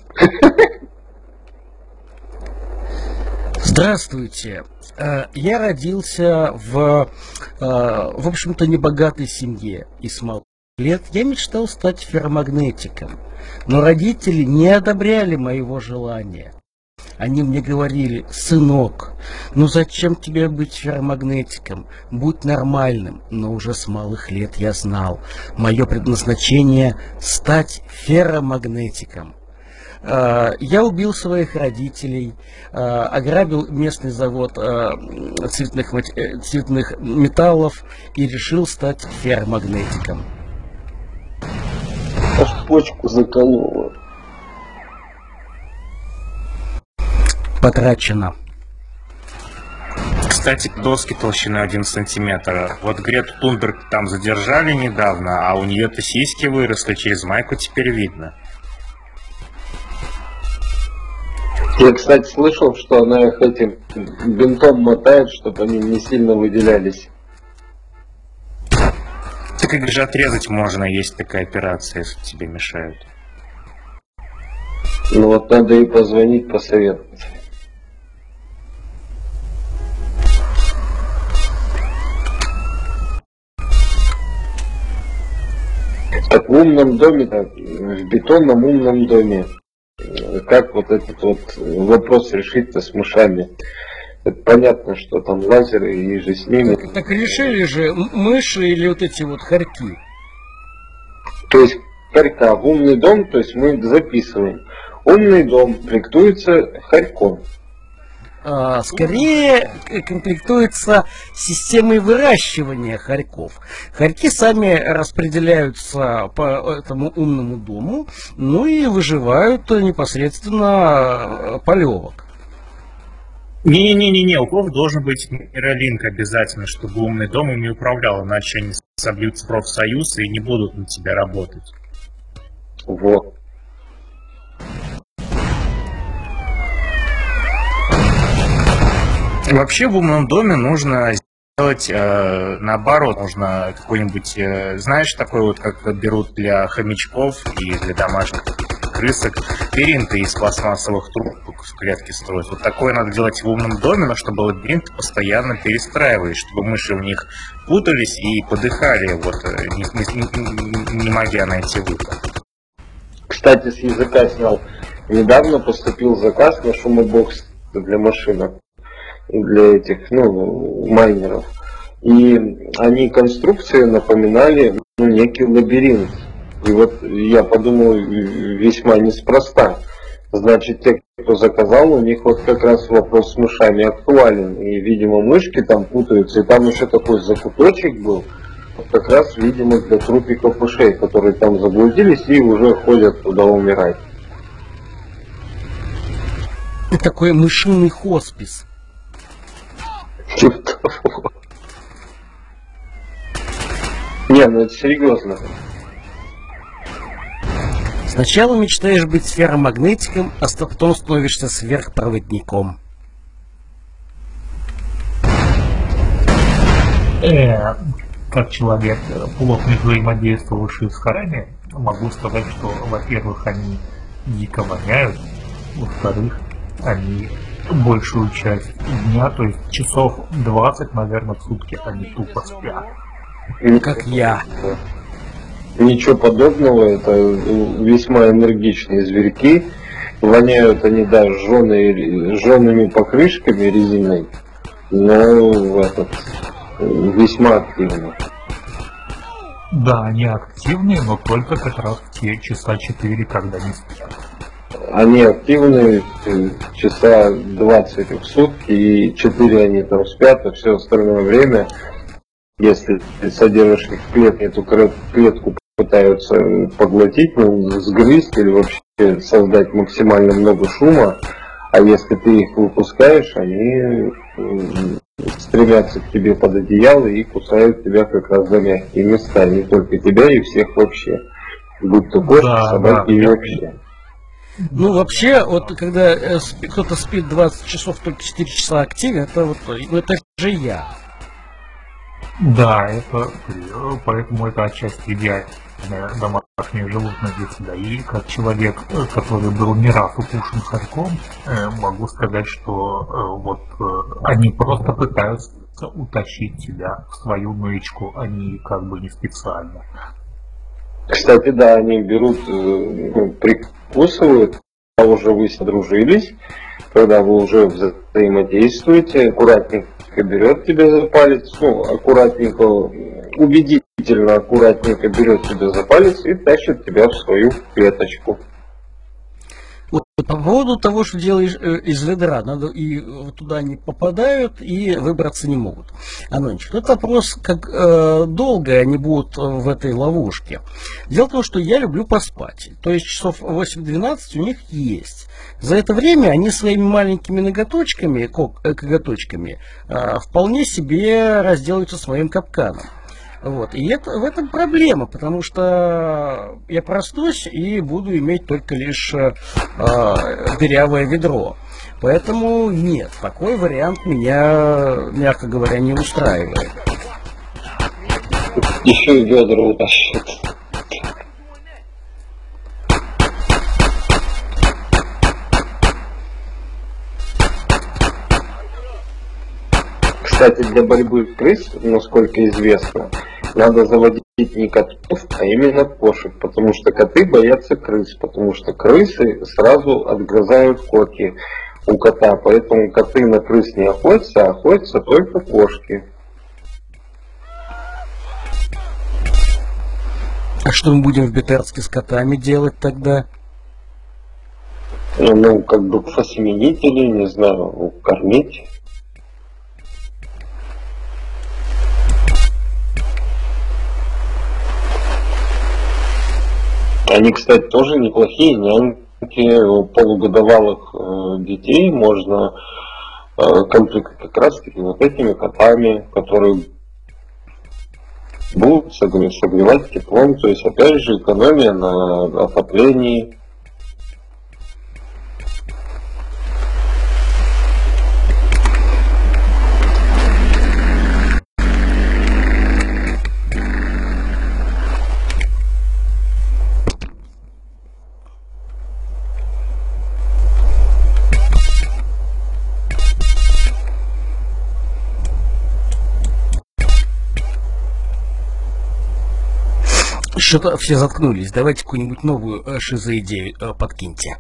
Speaker 3: Здравствуйте. Я родился в общем-то, небогатой семье. И с малых лет я мечтал стать ферромагнетиком. Но родители не одобряли моего желания. Они мне говорили: сынок, ну зачем тебе быть ферромагнетиком? Будь нормальным. Но уже с малых лет я знал, мое предназначение стать ферромагнетиком. Я убил своих родителей, ограбил местный завод цветных металлов и решил стать ферромагнетиком.
Speaker 2: Аж почку закололо.
Speaker 3: Потрачено.
Speaker 4: Кстати, доски толщиной 1 сантиметр. Вот Грету Тунберг там задержали недавно, а у нее-то сиськи выросли, через майку теперь видно.
Speaker 2: Я, кстати, слышал, что она их этим бинтом мотает, чтобы они не сильно выделялись.
Speaker 4: Так их же отрезать можно, есть такая операция, если тебе мешают.
Speaker 2: Ну вот надо и позвонить, посоветоваться. Так в умном доме, так, в бетонном умном доме, как вот этот вот вопрос решить-то с мышами? Это понятно, что там лазеры и же с ними.
Speaker 3: Так решили же мыши или вот эти вот хорьки?
Speaker 2: То есть хорька в умный дом, то есть мы записываем. Умный дом комплектуется хорьком.
Speaker 3: Скорее комплектуется системой выращивания хорьков. Хорьки сами распределяются по этому умному дому, ну и выживают непосредственно полевок.
Speaker 4: Не-не-не, у кого должен быть нейролинк обязательно, чтобы умный дом ими управлял, иначе они собьются в профсоюз и не будут на тебя работать.
Speaker 2: Вот.
Speaker 4: Вообще в умном доме нужно сделать наоборот, нужно какой-нибудь, знаешь, такой вот, как берут для хомячков и для домашних крысок, лабиринты из пластмассовых трубок в клетке строить. Вот такое надо делать в умном доме, но чтобы лабиринт постоянно перестраивались, чтобы мыши в них путались и подыхали, вот, не могя найти выход.
Speaker 2: Кстати, с языка снял. Недавно поступил заказ на шумобокс для машинок. Для этих, майнеров. И они конструкции напоминали некий лабиринт. И вот я подумал, весьма неспроста. Значит, те, кто заказал, у них вот как раз вопрос с мышами актуален. И, видимо, мышки там путаются. И там еще такой закуточек был, как раз, видимо, для трупиков мышей, которые там заблудились и уже ходят туда умирать.
Speaker 3: Такой мышиный хоспис.
Speaker 2: Типа того. Не, ну это серьезно.
Speaker 3: Сначала мечтаешь быть сферомагнетиком, а потом становишься сверхпроводником.
Speaker 1: Как человек, плотно взаимодействовавший с хорами, могу сказать, что, во-первых, они дико воняют, во-вторых, они большую часть дня, то есть часов 20, наверное, в сутки они тупо спят.
Speaker 3: Как я.
Speaker 2: Ничего подобного, это весьма энергичные зверьки. Воняют они, да, жжеными покрышками резиной, но весьма активно.
Speaker 1: Да, они активные, но только как раз в те часа 4, когда не спят.
Speaker 2: Они активны часа 20 в сутки, и 4 они там спят, а все остальное время, если ты содержишь их в клетке, эту клетку пытаются поглотить, сгрызть или вообще создать максимально много шума, а если ты их выпускаешь, они стремятся к тебе под одеяло и кусают тебя как раз за мягкие места, не только тебя и всех вообще, будь то кошки, собаки и вообще.
Speaker 3: Ну, вообще, вот когда кто-то спит 20 часов, только 4 часа активен, это вот, это же я.
Speaker 1: Да, поэтому это отчасти идеальное домашнее животное для тебя. И как человек, который был не раз укушен хорьком, могу сказать, что они просто пытаются утащить тебя в свою нычку, они как бы не специально.
Speaker 2: Кстати, да, они берут, прикусывают, когда уже вы сдружились, когда вы уже взаимодействуете, аккуратненько берет тебя за палец, аккуратненько, убедительно аккуратненько берет тебя за палец и тащит тебя в свою клеточку.
Speaker 3: Вот, по поводу того, что делаешь из ведра, надо и туда не попадают, и выбраться не могут. Анончик, тут вопрос, как долго они будут в этой ловушке. Дело в том, что я люблю поспать. То есть часов 8-12 у них есть. За это время они своими маленькими коготочками вполне себе разделаются своим капканом. Вот. И в этом проблема, потому что я проснусь и буду иметь только лишь дырявое ведро. Поэтому нет, такой вариант меня, мягко говоря, не устраивает.
Speaker 2: Еще и ведра утащит. Кстати, для борьбы с крыс, насколько известно, надо заводить не котов, а именно кошек, потому что коты боятся крыс, потому что крысы сразу отгрызают коки у кота, поэтому коты на крыс не охотятся, а охотятся только кошки.
Speaker 3: А что мы будем в Бетерске с котами делать тогда?
Speaker 2: Ну, как бы осеменители, не знаю, кормить. Они, кстати, тоже неплохие няньки. Полугодовалых детей можно комплектовать как раз таки вот этими котами, которые будут согревать теплом. То есть, опять же, экономия на отоплении.
Speaker 3: Что-то все заткнулись. Давайте какую-нибудь новую шизоидею подкиньте.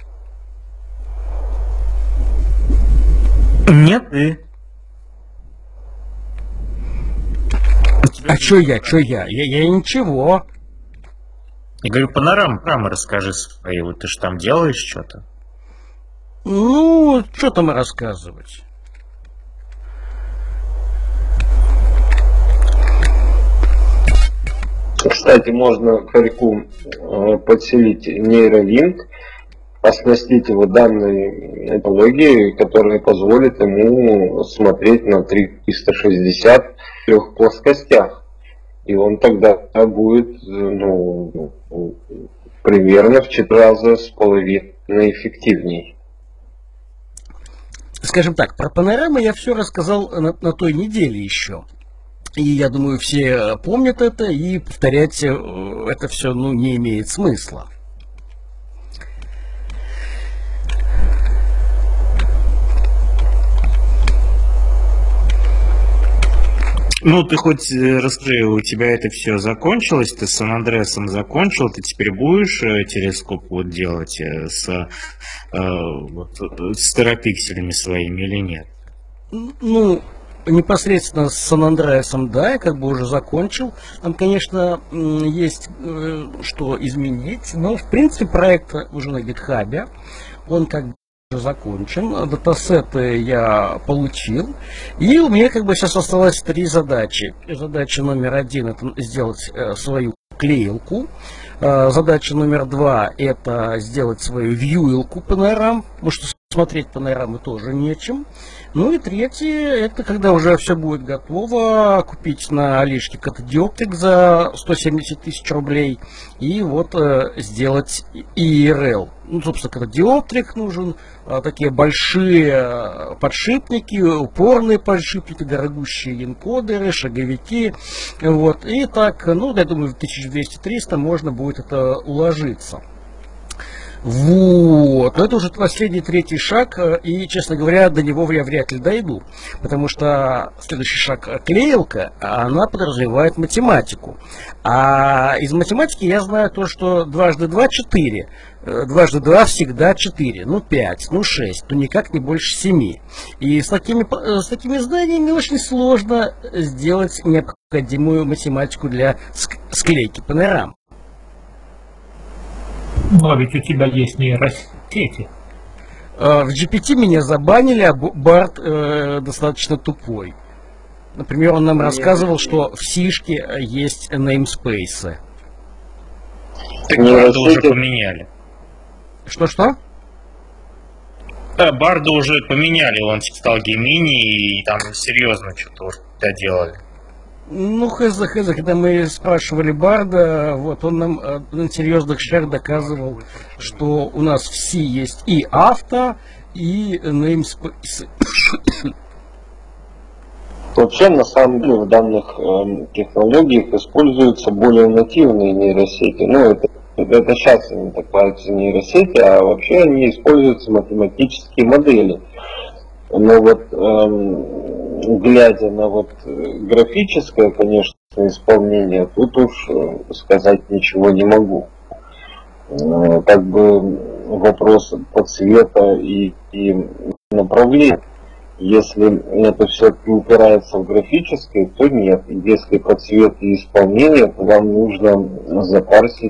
Speaker 4: Нет.
Speaker 3: А чё я? Я ничего.
Speaker 4: Я говорю, панорамы расскажи свои. Вот ты ж там делаешь что-то.
Speaker 3: Ну, что там рассказывать?
Speaker 2: Кстати, можно хорьку подселить нейролинк, оснастить его данной экологией, которая позволит ему смотреть на 360 в 3 плоскостях. И он тогда будет примерно в 4,5 раза эффективней.
Speaker 3: Скажем так, про панорамы я все рассказал на той неделе еще. И я думаю, все помнят это, и повторять это все не имеет смысла.
Speaker 4: Ну, ты хоть расскажи, у тебя это все закончилось, ты с Сан-Андреасом закончил, ты теперь будешь телескоп вот делать с терапикселями своими или нет?
Speaker 3: Ну, непосредственно с Сан-Андреасом, да, я как бы уже закончил. Там, конечно, есть что изменить, но, в принципе, проект уже на гитхабе. Он как бы уже закончен, датасеты я получил. И у меня как бы сейчас осталось 3 задачи. Задача номер 1 — это сделать свою клеилку. Задача номер 2 — это сделать свою вьюилку панорам, потому что смотреть панорамы тоже нечем. Ну и третье — это когда уже все будет готово, купить на Алишке катодиоптрик за 170 тысяч рублей и вот сделать IRL. Ну, собственно, катодиоптрик нужен, такие большие подшипники, упорные подшипники, дорогущие энкодеры, шаговики. Вот. И так, ну, я думаю, в 1200-300 можно будет это уложиться. Вот, но это уже последний 3-й шаг, и, честно говоря, до него я вряд ли дойду, потому что следующий шаг — клеилка, она подразумевает математику. А из математики я знаю то, что 2 × 2 — 4, 2 × 2 всегда 4, ну 5, ну 6, ну никак не больше 7. И с такими знаниями очень сложно сделать необходимую математику для склейки панорам.
Speaker 1: Но ведь у тебя есть нейросеть. сети.
Speaker 3: В GPT меня забанили, а Барт достаточно тупой. Например, он нам рассказывал, что в Сишке есть namespace.
Speaker 4: Так Барда уже поменяли.
Speaker 3: Что-что?
Speaker 4: Да, Барда уже поменяли, он стал геймини, и там серьезно что-то уже доделали.
Speaker 3: Ну, хз, когда мы спрашивали Барда, вот он нам на серьезных щах доказывал, что у нас в C есть и авто, и namespace.
Speaker 2: Вообще, на самом деле, в данных технологиях используются более нативные нейросети. Ну, это сейчас они так называются нейросети, а вообще они используются математические модели. Но вот глядя на вот графическое, конечно, исполнение, тут уж сказать ничего не могу. Как бы вопрос по цвета и направлению. Если это все-таки упирается в графическое, то нет. Если по цвету и исполнению, то вам нужно запарсить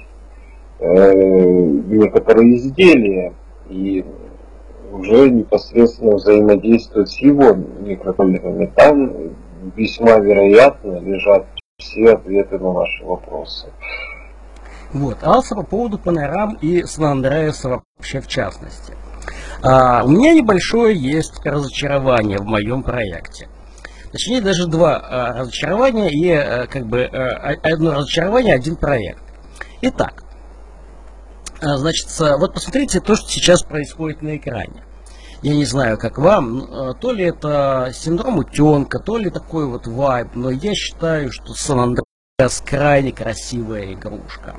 Speaker 2: некоторые изделия и уже непосредственно взаимодействовать с его микрокомпьютерами. Там весьма вероятно лежат все ответы на ваши вопросы.
Speaker 3: Вот, Алса по поводу панорам и Сан-Андреаса вообще в частности. У меня небольшое есть разочарование в моем проекте. Точнее, даже два разочарования и одно разочарование, один проект. Итак, значит, вот посмотрите то, что сейчас происходит на экране. Я не знаю, как вам, то ли это синдром утенка, то ли такой вот вайб, но я считаю, что Сан-Андреас крайне красивая игрушка.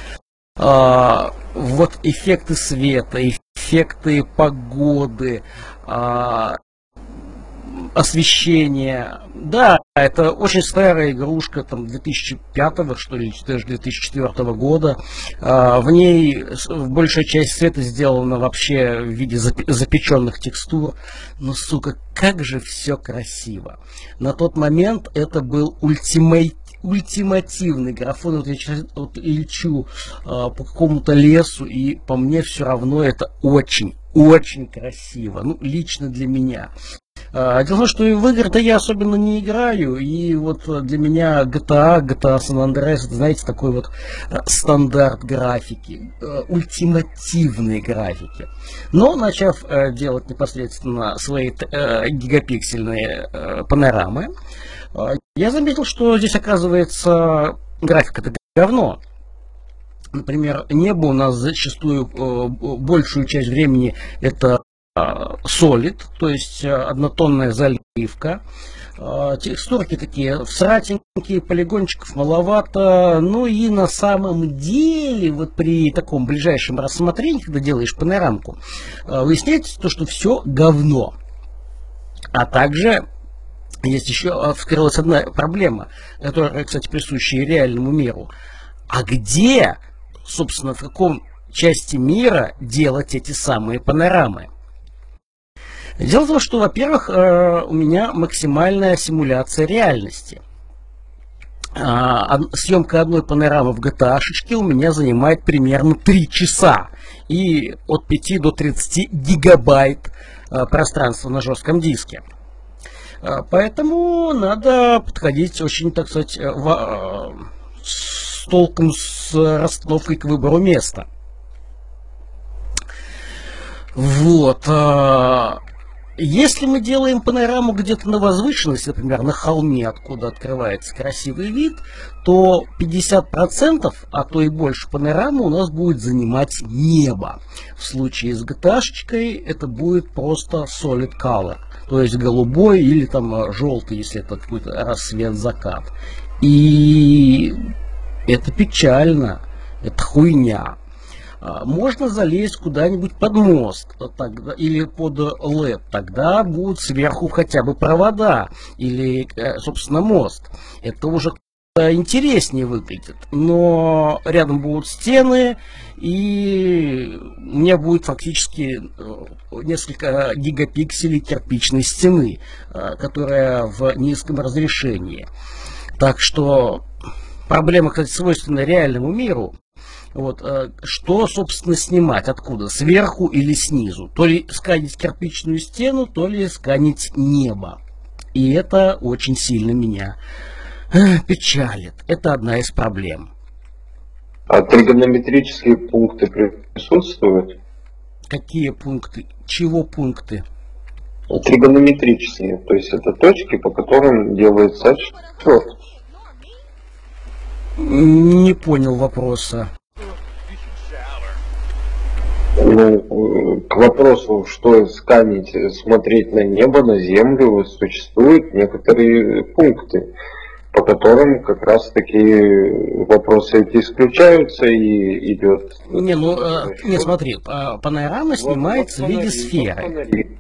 Speaker 3: Вот эффекты света, эффекты погоды, освещение. Да, это очень старая игрушка, там 2005 что ли, даже 2004 года. В ней большая часть света сделана вообще в виде запеченных текстур. Но, сука, как же все красиво. На тот момент это был ультимативный графон. Вот я сейчас лечу по какому-то лесу, и по мне все равно это очень красиво. Ну, лично для меня. Дело в том, что в игры-то я особенно не играю, и вот для меня GTA San Andreas, это, знаете, такой вот стандарт графики, ультимативной графики. Но, начав делать непосредственно свои гигапиксельные панорамы, я заметил, что здесь, оказывается, графика-то говно. Например, небо у нас зачастую большую часть времени это Solid, то есть однотонная заливка. Текстурки такие всратенькие, полигончиков маловато. Ну и на самом деле, вот при таком ближайшем рассмотрении, когда делаешь панорамку, выясняется то, что все говно. А также есть еще вскрылась одна проблема, которая, кстати, присуща и реальному миру. А где, собственно, в каком части мира делать эти самые панорамы? Дело в том, что, во-первых, у меня максимальная симуляция реальности. Съемка одной панорамы в GTA-шечке у меня занимает примерно 3 часа. И от 5 до 30 гигабайт пространства на жестком диске. Поэтому надо подходить очень, так сказать, с толком, с расстановкой к выбору места. Вот. Если мы делаем панораму где-то на возвышенности, например, на холме, откуда открывается красивый вид, то 50%, а то и больше панорамы у нас будет занимать небо. В случае с GTA-шечкой это будет просто solid color, то есть голубой или там желтый, если это какой-то рассвет, закат. И это печально, это хуйня. Можно залезть куда-нибудь под мост тогда, или под LED, тогда будут сверху хотя бы провода или, собственно, мост. Это уже интереснее выглядит, но рядом будут стены, и у меня будет фактически несколько гигапикселей кирпичной стены, которая в низком разрешении. Так что проблема, кстати, свойственна реальному миру. Вот, что, собственно, снимать? Откуда? Сверху или снизу? То ли сканить кирпичную стену, то ли сканить небо. И это очень сильно меня печалит. Это одна из проблем.
Speaker 2: А тригонометрические пункты присутствуют?
Speaker 3: Какие пункты? Чего пункты?
Speaker 2: Тригонометрические, то есть это точки, по которым делается отсчет.
Speaker 3: Не понял вопроса.
Speaker 2: Ну, к вопросу, что сканить, смотреть на небо, на землю, существуют некоторые пункты, по которым как раз таки вопросы эти исключаются и идет...
Speaker 3: Не, смотри, панорама снимается в виде сферы.